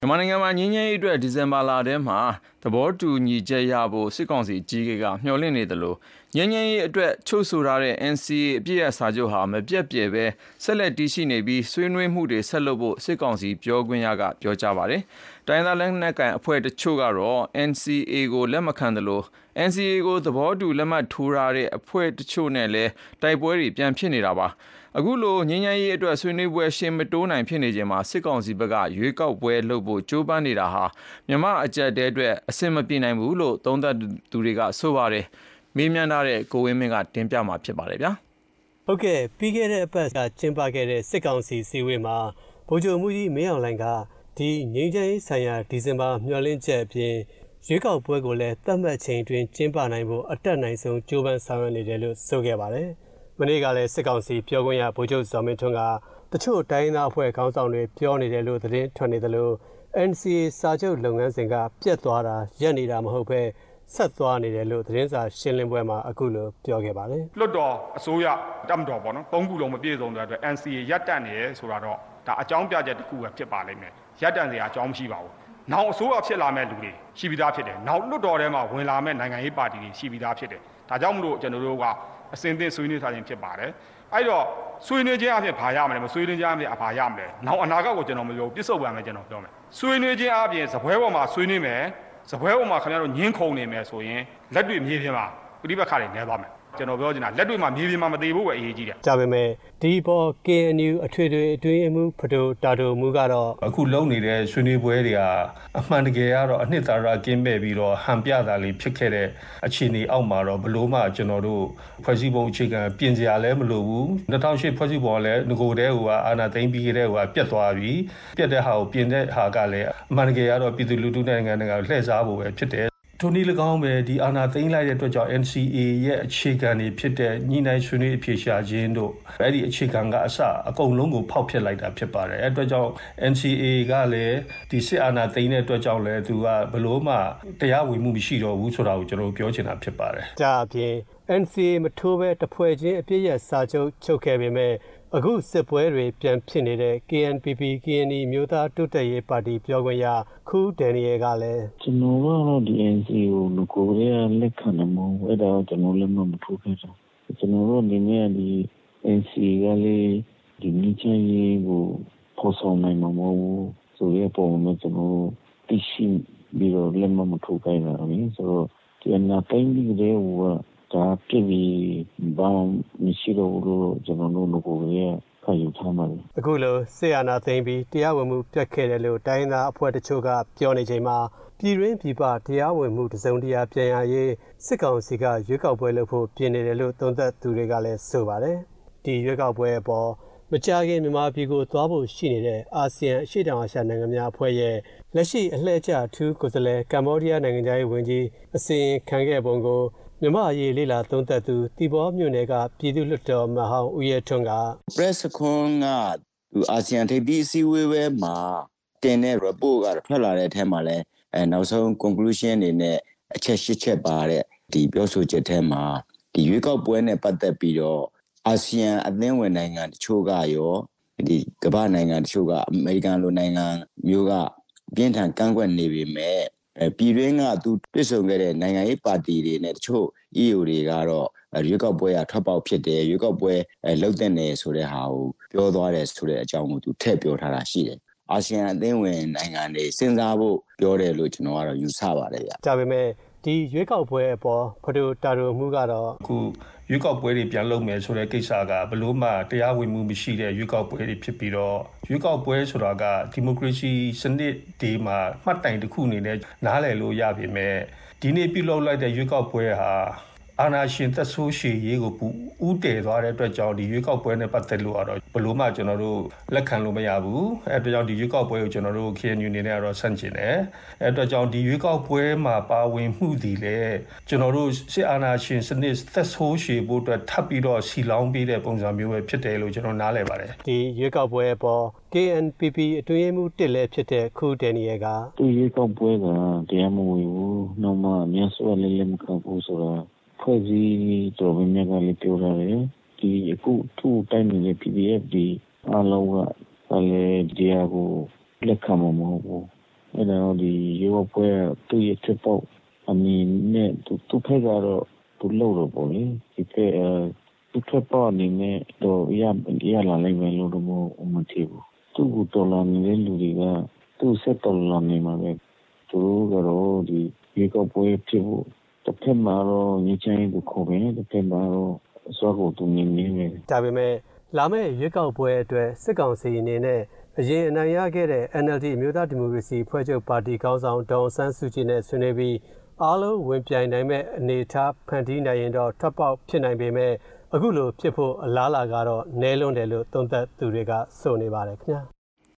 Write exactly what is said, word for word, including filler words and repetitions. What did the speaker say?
မြန်မာနိုင်ငံမှာငြိမ်းချမ်းရေးအတွက်ဒီဇင်ဘာလထဲမှာသဘောတူညီချက်ရဖို့စစ်ကောင်စီကြီးကမျှော်လင့်နေတယ်လို့ငြိမ်းချမ်းရေးအတွက်ချုပ်ဆိုထားတဲ့ N C A အပြည့်အစာချုပ်ဟာမပြတ်ပြဲပဲဆက်လက်တည်ရှိနေပြီးဆွေးနွေးမှုတွေဆက်လုပ်ဖို့စစ်ကောင်စီပြောခွင့်ရကပြောကြားပါတယ်။တိုင်းသားလက်နက်ကိုင်အဖွဲ့တချို့ကတော့ N C A ကိုလက်မခံတယ်လို့ N C A ကိုသဘောတူလက်မှတ်ထိုးထားတဲ့အဖွဲ့တချို့နဲ့လည်းတိုက်ပွဲတွေပြန်ဖြစ်နေတာပါ။အခုလိုငြိမ်းချမ်းရေးအတွက်ဆွေးနွေးပွဲရှင်းမတိုးနိုင်ဖြစ်နေချိန်မှာစစ်ကောင်စီဘက်ကရွေးကောက်ပွဲလုပ်ဖို့ကြိုးပမ်းနေတာဟာမြန်မာအကြက်တဲအတွက်အဆင်မပြေနိုင်ဘူးလို့သုံးသပ်သူတွေကဆိုပါတယ်။မေးမြန်းထားတဲ့ကိုဝင်းမင်းကတင်ပြမှာဖြစ်ပါတယ်ဗျာ။ဟုတ်ကဲ့ပြီးခဲ့တဲ့အပတ်ကကျင်းပခဲ့တဲ့စစ်ကောင်စီစည်းဝေးမှာဗိုလ်ချုပ်မှုကြီးမင်းအောင်လှိုင်ကဒီငြိမ်းချမ်းရေးဆိုင်ရာဒီဇင်ဘာမျှော်လင့်ချက်အပြင်ရွေးကောက်ပွဲကိုလည်းသတ်မှတ်ချိန်တွင်ကျင်းပနိုင်ဖို့အတက်နိုင်ဆုံးကြိုးပမ်းဆောင်ရွက်နေတယ်လို့ဆိုခဲ့ပါတယ်။မနေ့ကလည်းစစ်ကောင်စီပြောခွင့်ရဗိုလ်ချုပ်ဇော်မင်းထွန်းကတချို့တိုင်းသားအဖွဲ့ခေါင်းဆောင်တွေပြောနေတယ်လို့သတင်းထွက်နေတယ်လို့ N C A စာချုပ်လုပ်ငန်းစဉ်ကပြတ်သွားတာရပ်နေတာမဟုတ်ပဲဆက်သွားနေတယ်လို့သတင်းစာရှင်းလင်းပွဲမှာအခုလိုပြောခဲ့ပါတယ်လွတ်တော်အစိုးရတမတော်ပေါ့နော်သုံးခုလုံးမပြည့်စုံတဲ့အတွက် N C A ရပ်တန့်နေဆိုတာတော့ဒါအကြောင်းပြချက်တစ်ခုပဲဖြစ်ပါလိမ့်မယ်ရပ်တန့်စရာအကြောင်းမရှိပါဘူးနောက်အစိုးရဖြစ်လာမဲ့လူတွေရှိပြီးသားဖြစ်တယ်နောက်လွတ်တော်ထဲမှာဝင်လာမဲ့နိုင်ငံရေးပါတီတွေရှိပြီးသားဖြစ်တယ်ဒါကြောင့်မလို့ကျွန်တော်တို့ကအစဉ်သင့်ဆွေးနွေးထားခြင်းဖြစ်ပါတယ်အဲ့တော့ဆွေးနွေးခြင်းအပြင်ဘာရမလဲမဆွေးနွေးခြင်းအပြင်ဘာရမလဲနောက်အနာဂတ်ကိုကျွန်တော်မပြောပြစ်စုံပံပဲကျွန်တော်ပြောမယ်ဆွေးနွေးခြင်းအပြင်စပွဲပေါ်မှာဆွေးနွေးမယ်စပွဲပေါ်မှာခင်ဗျားတို့ညှင်းခုန်နေမယ်ဆိုရင်လက်တွေ့မြေပြင်မှာပြိပခါတွေနဲသွားမယ်ကျွန်တော်ပြောချင်တာလက်တွေ့မှာမြေပြင်မှာမသေးဘူးပဲအရေးကြီးတယ်ဒါပေမဲ့ဒီပေါ် K N U အထွေထွေအတွင်းမှုဖဒိုတာတိုမှုကတော့အခုလုံနေတဲ့ဆွေးနွေးပွဲတွေကအမှန်တကယ်ကတော့အနှစ်သာရကင်းမဲ့ပြီးတော့ဟန်ပြတာလေးဖြစ်ခဲ့တဲ့အခြေအနေအောက်မှာတော့ဘလို့မှကျွန်တော်တို့ဖွဲ့စည်းပုံအခြေခံပြင်စရာလည်းမလိုဘူး၂၀၀၈ဖွဲ့စည်းပုံလည်းငကိုတဲဟိုကအာဏာသိမ်းပြီးတဲ့ဟိုကပြတ်သွားပြီပြတ်တဲ့ဟာကိုပြင်တဲ့ဟာကလည်းအမှန်တကယ်ကတော့ပြည်သူလူထုနိုင်ငံတွေကလှည့်စားဖို့ပဲဖြစ်တယ်ထိုနည်း၎င်းပဲဒီအာဏာသိမ်းလိုက်တဲ့အတွက်ကြောင့် N C A ရဲ့အခြေခံတွေဖြစ်တဲ့ညှိနှိုင်းဆွေးနွေးအဖြေရှာခြင်းတို့အဲ့ဒီအခြေခံကအစအကုန်လုံးကိုဖောက်ဖျက်လိုက်တာဖြစ်ပါတယ်အဲ့အတွက်ကြောင့် N C A ကလည်းဒီစစ်အာဏာသိမ်းတဲ့အတွက်ကြောင့်လည်းသူကဘလို့မှတရားဝင်မှုမရှိတော့ဘူးဆိုတာကိုကျွန်တော်ပြောချင်တာဖြစ်ပါတယ်ဒါအပြင် N C A မထိုးပဲတဖွဲ့ချင်းအပြည့်ရစာချုပ်ချုပ်ခဲ့ပေမဲ့အခုစစ်ပွဲတွေပြန်ဖြစ်နေတဲ့ K N P P K N Y မျိုးသားတိုးတက်ရေးပါတီပြောခွင့်ရခူးဒန်နီယယ်ကလည်းကျွန်တော်ကတော့ဒီ N C A ကိုငကိုရဲလက်ခံနေမှာအဲ့ဒါကျွန်တော်လည်းမထိုးခဲ့တာကျွန်တော်တို့အနေနဲ့ဒီ N C A ကလည်းဒီညချင်ရေးကိုပေါ်ဆောင်နိုင်မှာမဟုတ်ဘူးဆိုရပုံနဲ့ကျွန်တော်သိရှိပြီးတော့လည်းမထိုးခဲ့တာလေဆိုတော့ဒီအနာတိုင်းပြီးတဲ့ဟိုဒါပြည့်ပြီးဘာမရှိတော့ဘူးကျွန်တော်တို့ငကိုရဲခါယူထားမှာအခုလိုဆေးအာနာသိမ်းပြီးတရားဝင်မှုပြတ်ခဲ့တယ်လို့တိုင်းသားအဖွဲ့တချို့ကပြောနေချိန်မှာပြည်တွင်းပြည်ပတရားဝင်မှုတစုံတရာပြန်ရရေးစစ်ကောင်စီကရွေးကောက်ပွဲလုပ်ဖို့ပြင်နေတယ်လို့သုံးသပ်သူတွေကလည်းဆိုပါတယ်ဒီရွေးကောက်ပွဲအပေါ်မကြာခင်မြန်မာပြည်ကိုသွားဖို့ရှိနေတဲ့အာဆီယံအရှေ့တောင်အာရှနိုင်ငံများအဖွဲ့ရဲ့လက်ရှိအလှည့်ကျထူးကိုယ်စားလှယ်ကမ္ဘောဒီးယားနိုင်ငံသားရေးဝန်ကြီးအစီရင်ခံခဲ့ပုံကိုမြန်မာအရေးလေးလာသုံးသပ်သူတီဘောမြို့နယ်ကပြည်သူ့လွှတ်တော်မဟောင်းဦးရဲထွန်းက press con ကသူအာဆီယံထိပ်သီးအစည်းအဝေးပဲမှာတင်တဲ့ report ကထွက်လာတဲ့အထက်မှာလည်းအဲနောက်ဆုံး conclusion တွေနဲ့အချက်ရှစ်ချက်ပါတဲ့ဒီပြောဆိုချက်ထဲမှာဒီရွေးကောက်ပွဲနဲ့ပတ်သက်ပြီးတော့အာဆီယံအသင်းဝင်နိုင်ငံတချို့ကရောဒီကမ္ဘာနိုင်ငံတချို့ကအမေရိကန်လိုနိုင်ငံမျိုးကပြင်းထန်ကန့်ကွက်နေပေမဲ့အဲပြည်တွင်းကသူတွေ့ဆုံခဲ့တဲ့နိုင်ငံရေးပါတီတွေနဲ့တချို့ E U တွေကတော့ရွေးကောက်ပွဲကထွက်ပေါက်ဖြစ်တယ်ရွေးကောက်ပွဲအဲလှုပ်တဲ့နေဆိုတဲ့ဟာကိုပြောသွားတယ်ဆိုတဲ့အကြောင်းကိုသူထည့်ပြောထားတာရှိတယ်အာဆီယံအသင်းဝင်နိုင်ငံတွေစဉ်းစားဖို့ပြောတယ်လို့ကျွန်တော်ကတော့ယူဆပါတယ်ဗျ။ဒါပေမဲ့ဒီရွေးကောက်ပွဲအပေါ်ဖဒိုတာတိုမှုကတော့အခုရွေးကောက်ပွဲတွေပြန်လုပ်မယ်ဆိုတဲ့ကိစ္စကဘလို့မှတရားဝင်မှုမရှိတဲ့ရွေးကောက်ပွဲတွေဖြစ်ပြီးတော့ရွေးကောက်ပွဲဆိုတာကဒီမိုကရေစီစနစ်ဒီမှာမှတ်တိုင်တစ်ခုအနေနဲ့နားလည်လို့ရပြီမဲ့ဒီနေ့ပြုလုပ်လိုက်တဲ့ရွေးကောက်ပွဲဟာအာဏာရှင်သက်ဆိုးရှည်ရေးကိုဥတည်သွားတဲ့အတွက်ကြောင့်ဒီရွေးကောက်ပွဲနဲ့ပတ်သက်လို့ကတော့ဘလို့မှကျွန်တော်တို့လက်ခံလို့မရဘူးအဲအတွက်ကြောင့်ဒီရွေးကောက်ပွဲကိုကျွန်တော်တို့ K N U အနေနဲ့ကတော့ဆန့်ကျင်တယ်အဲအတွက်ကြောင့်ဒီရွေးကောက်ပွဲမှာပါဝင်မှုဒီလေကျွန်တော်တို့စစ်အာဏာရှင်စနစ်သက်ဆိုးရှည်ဖို့အတွက်ထပ်ပြီးတော့စီလောင်းပေးတဲ့ပုံစံမျိုးပဲဖြစ်တယ်လို့ကျွန်တော်နားလည်ပါတယ်ဒီရွေးကောက်ပွဲအပေါ် K N P P အတွင်းမှုတစ်လဲဖြစ်တဲ့ခူဒန်နီယယ်ကဒီရွေးကောက်ပွဲကတရားမဝင်ဘူးနောက်မှမြန်စွာလေးလေးမကောက်ဘူးဆိုတာဖွဲ့စည်းတော်ဝင်များကလည်းပြောရတယ်ဒီအခုသူ့တိုင်းနေတဲ့ P D F ဒီအားလုံးကလည်းတရားကိုလက်ခံမှာမဟုတ်ဘူးအဲ့ဒါတော့ဒီရေဘောပွဲသူ့ရဲ့ထက်ပေါ့အမီနဲ့သူသူ့ဖက်ကတော့သူ့လို့တော့ပေါ့လေဒီကဲသူ့ထက်ပေါ့အနေနဲ့တော့ရရလာလိုက်မယ်လို့တော့မထင်ဘူးသူ့ကိုတော်လာနေတဲ့လူတွေကသူ့ဆက်တော်လာနေမှာပဲသူတို့ကတော့ဒီရေဘောပွဲဖြစ်ဖို့တစ်ဖက်မှာတော့ညချင်ကိုခေါ်တယ်တစ်ဖက်မှာတော့စောကိုသူနေနေတယ်ဒါပေမဲ့လာမယ့်ရွေးကောက်ပွဲအတွက်စစ်ကောင်စီအနေနဲ့အရင်အနိုင်ရခဲ့တဲ့ N L D အမျိုးသားဒီမိုကရေစီဖွဲ့ချုပ်ပါတီခေါင်းဆောင်ဒေါ်အောင်ဆန်းစုကြည်နဲ့ဆွေးနွေးပြီးအားလုံးဝင်ပြိုင်နိုင်မဲ့အနေအထားဖန်တီးနိုင်ရင်တော့ထွက်ပေါက်ဖြစ်နိုင်ပေမဲ့အခုလိုဖြစ်ဖို့အလားအလာကတော့နည်းလွန်းတယ်လို့သုံးသပ်သူတွေကဆိုနေပါတယ်ခင်ဗျာ